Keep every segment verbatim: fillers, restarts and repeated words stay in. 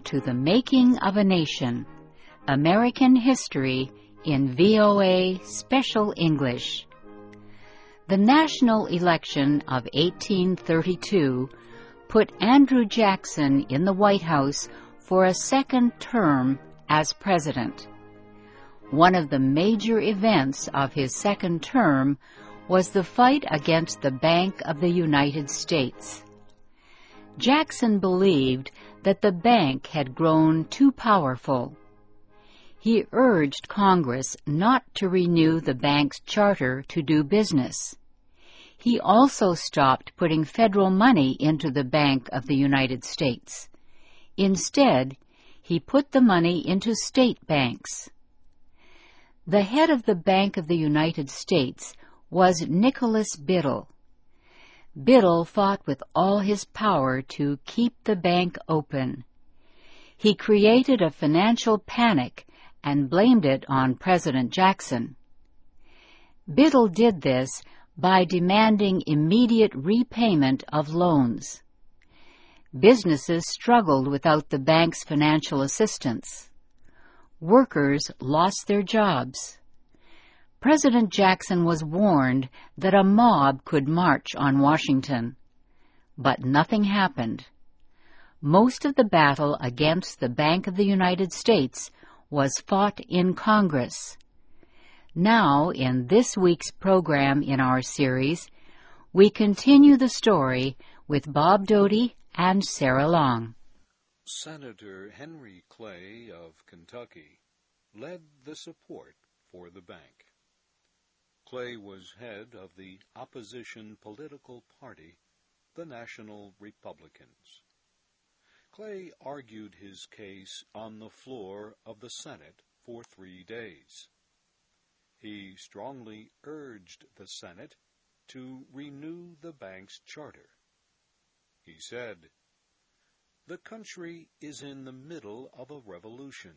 to The Making of a Nation, American History in V O A Special English. The national election of eighteen thirty-two put Andrew Jackson in the White House for a second term as president. One of the major events of his second term was the fight against the Bank of the United States. Jackson believed that the bank had grown too powerful. He urged Congress not to renew the bank's charter to do business. He also stopped putting federal money into the Bank of the United States. Instead, he put the money into state banks. The head of the Bank of the United States was Nicholas Biddle. Biddle fought with all his power to keep the bank open. He created a financial panic and blamed it on President Jackson. Biddle did this by demanding immediate repayment of loans. Businesses struggled without the bank's financial assistance. Workers lost their jobs. President Jackson was warned that a mob could march on Washington, but nothing happened. Most of the battle against the Bank of the United States was fought in Congress. Now, in this week's program in our series, we continue the story with Bob Doty and Sarah Long. Senator Henry Clay of Kentucky led the support for the bank. Clay was head of the opposition political party, the National Republicans. Clay argued his case on the floor of the Senate for three days. He strongly urged the Senate to renew the bank's charter. He said, "The country is in the middle of a revolution.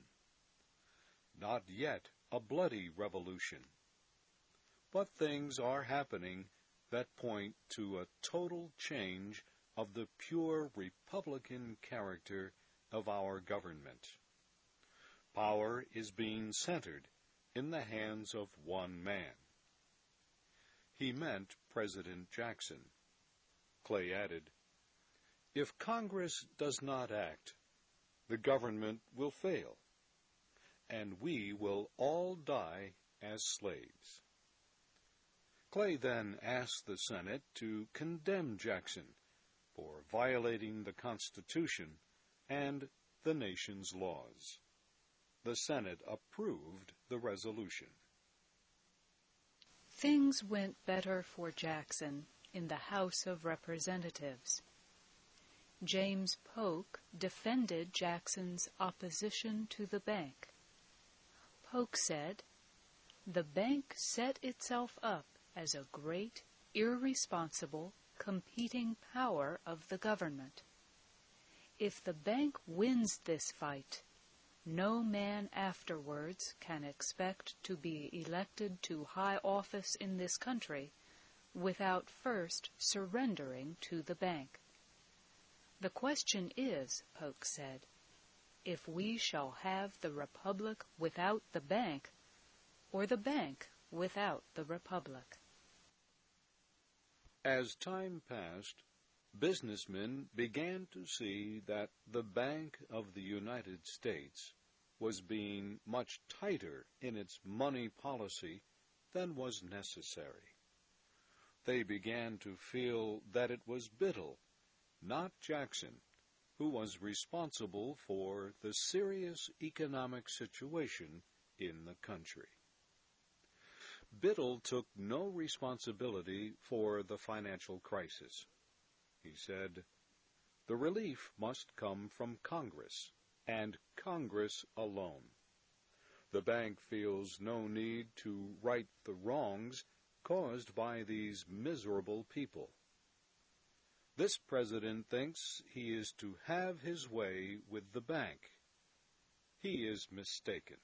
Not yet a bloody revolution. But things are happening that point to a total change of the pure Republican character of our government. Power is being centered in the hands of one man." He meant President Jackson. Clay added, "If Congress does not act, the government will fail, and we will all die as slaves." Clay then asked the Senate to condemn Jackson for violating the Constitution and the nation's laws. The Senate approved the resolution. Things went better for Jackson in the House of Representatives. James Polk defended Jackson's opposition to the bank. Polk said, "The bank set itself up as a great, irresponsible, competing power of the government. If the bank wins this fight, no man afterwards can expect to be elected to high office in this country without first surrendering to the bank. The question is," Polk said, "if we shall have the republic without the bank, or the bank without the republic." As time passed, businessmen began to see that the Bank of the United States was being much tighter in its money policy than was necessary. They began to feel that it was Biddle, not Jackson, who was responsible for the serious economic situation in the country. Biddle took no responsibility for the financial crisis. He said, "The relief must come from Congress, and Congress alone. The bank feels no need to right the wrongs caused by these miserable people. This president thinks he is to have his way with the bank. He is mistaken."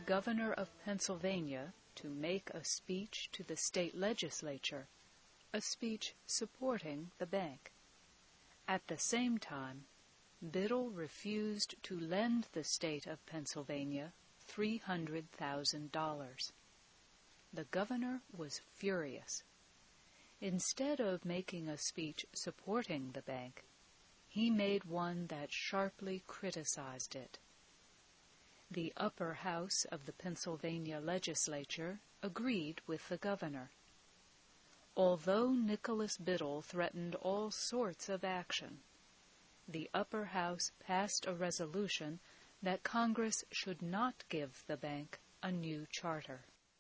governor of Pennsylvania to make a speech to the state legislature, a speech supporting the bank. At the same time, Biddle refused to lend the state of Pennsylvania three hundred thousand dollars. The governor was furious. Instead of making a speech supporting the bank, he made one that sharply criticized it. The upper house of the Pennsylvania legislature agreed with the governor. Although Nicholas Biddle threatened all sorts of action, the upper house passed a resolution that Congress should not give the bank a new charter.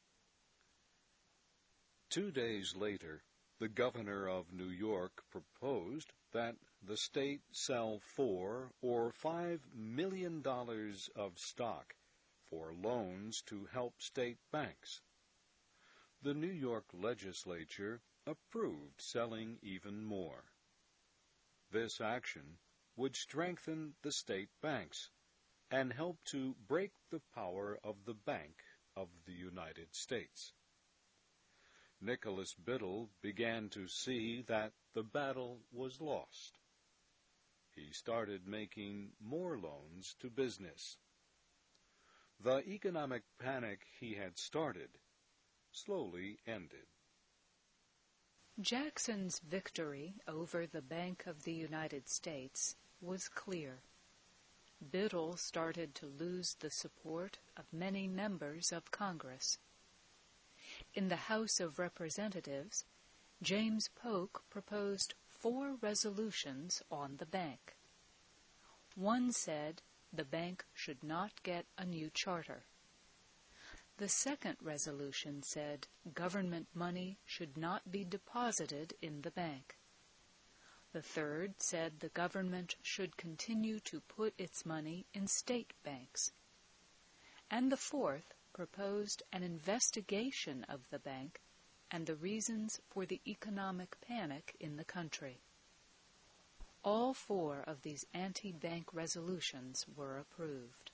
Two days later, the governor of New York proposed that the state sell four or five million dollars of stock for loans to help state banks. The New York legislature approved selling even more. This action would strengthen the state banks and help to break the power of the Bank of the United States. Nicholas Biddle began to see that the battle was lost. He started making more loans to business. The economic panic he had started slowly ended. Jackson's victory over the Bank of the United States was clear. Biddle started to lose the support of many members of Congress. In the House of Representatives, James Polk proposed four resolutions on the bank. One said the bank should not get a new charter. The second resolution said government money should not be deposited in the bank. The third said the government should continue to put its money in state banks. And the fourth proposed an investigation of the bank and the reasons for the economic panic in the country. All four of these anti-bank resolutions were approved.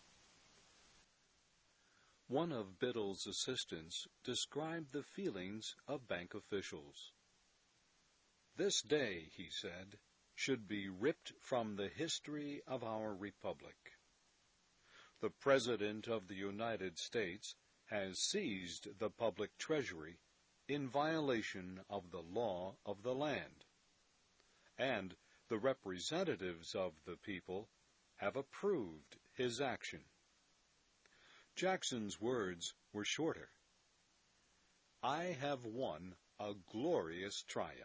One of Biddle's assistants described the feelings of bank officials. "This day," he said, "should be ripped from the history of our republic. The President of the United States has seized the public treasury in violation of the law of the land, and the representatives of the people have approved his action." Jackson's words were shorter. "I have won a glorious triumph."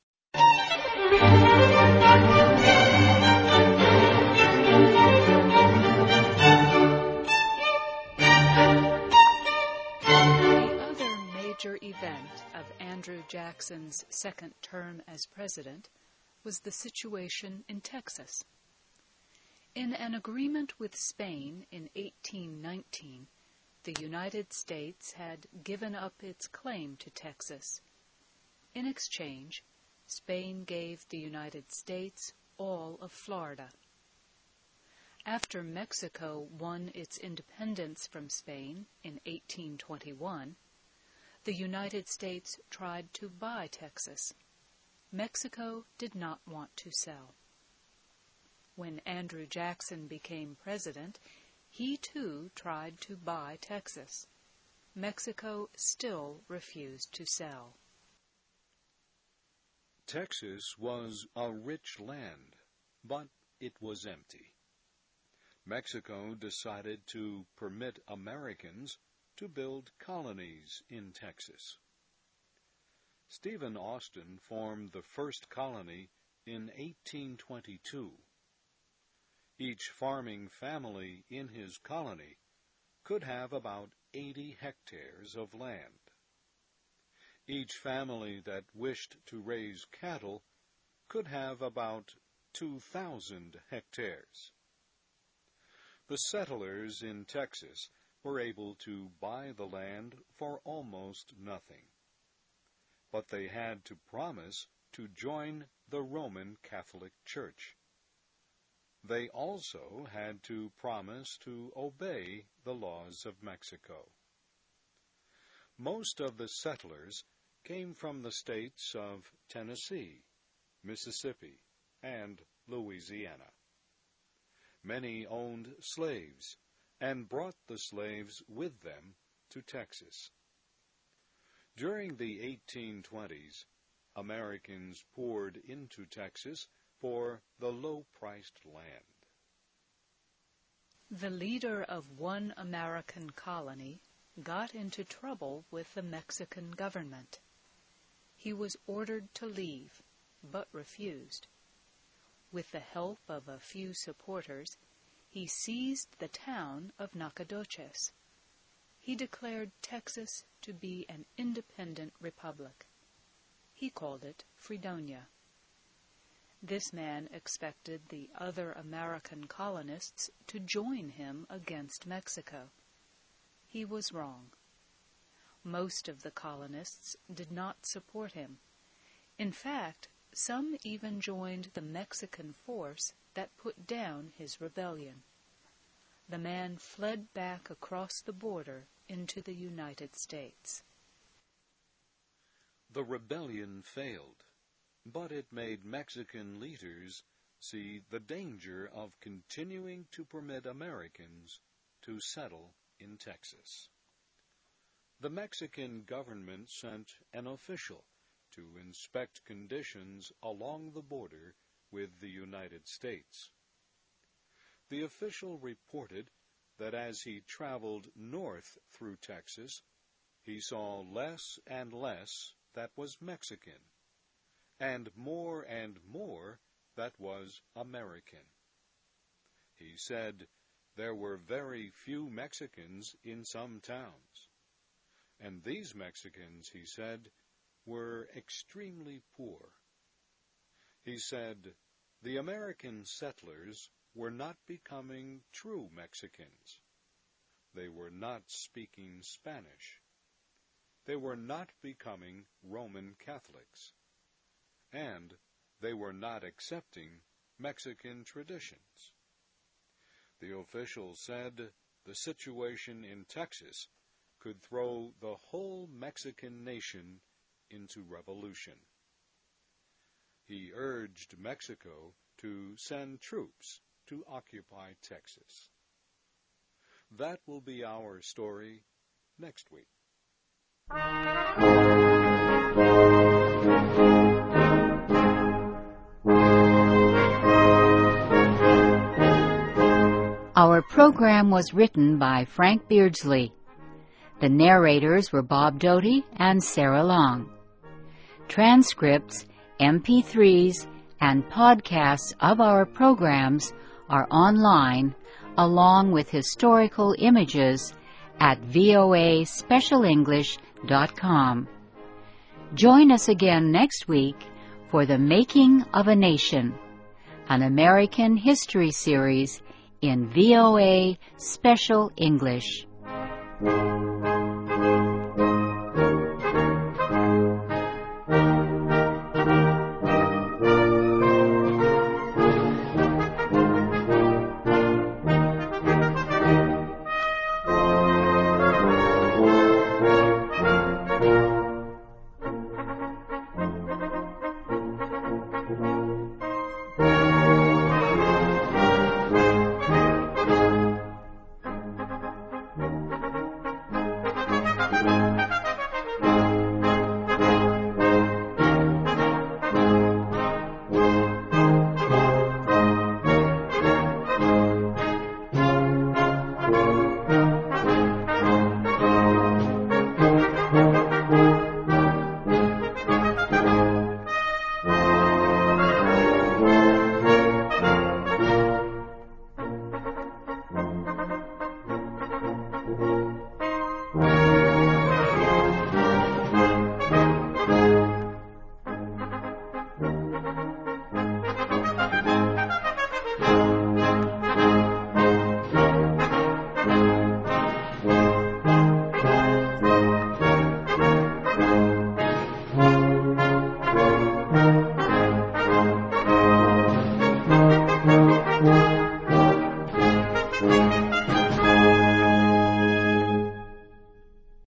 Major event of Andrew Jackson's second term as president was the situation in Texas. In an agreement with Spain in eighteen nineteen, the United States had given up its claim to Texas. In exchange, Spain gave the United States all of Florida. After Mexico won its independence from Spain in eighteen twenty-one, the United States tried to buy Texas. Mexico did not want to sell. When Andrew Jackson became president, he too tried to buy Texas. Mexico still refused to sell. Texas was a rich land, but it was empty. Mexico decided to permit Americans to build colonies in Texas. Stephen Austin formed the first colony in eighteen twenty-two. Each farming family in his colony could have about eighty hectares of land. Each family that wished to raise cattle could have about two thousand hectares. The settlers in Texas were able to buy the land for almost nothing, but they had to promise to join the Roman Catholic Church. they also had to promise to obey the laws of Mexico. Most of the settlers came from the states of Tennessee, Mississippi, and Louisiana. Many owned slaves and brought the slaves with them to Texas. During the eighteen twenties, Americans poured into Texas for the low-priced land. The leader of one American colony got into trouble with the Mexican government. He was ordered to leave, but refused. With the help of a few supporters, he seized the town of Nacogdoches. He declared Texas to be an independent republic. He called it Fredonia. This man expected the other American colonists to join him against Mexico. He was wrong. Most of the colonists did not support him. In fact, some even joined the Mexican force that put down his rebellion. The man fled back across the border into the United States. The rebellion failed, but it made Mexican leaders see the danger of continuing to permit Americans to settle in Texas. The Mexican government sent an official to inspect conditions along the border with the United States. The official reported that as he traveled north through Texas, he saw less and less that was Mexican, and more and more that was American. He said there were very few Mexicans in some towns, and these Mexicans, he said, were extremely poor. He said the American settlers were not becoming true Mexicans. They were not speaking Spanish. They were not becoming Roman Catholics. And they were not accepting Mexican traditions. The official said the situation in Texas could throw the whole Mexican nation into revolution. He urged Mexico to send troops to occupy Texas. That will be our story next week. Our program was written by Frank Beardsley. The narrators were Bob Doty and Sarah Long. Transcripts, M P threes, and podcasts of our programs are online, along with historical images at V O A Special English dot com. Join us again next week for The Making of a Nation, an American history series in V O A Special English.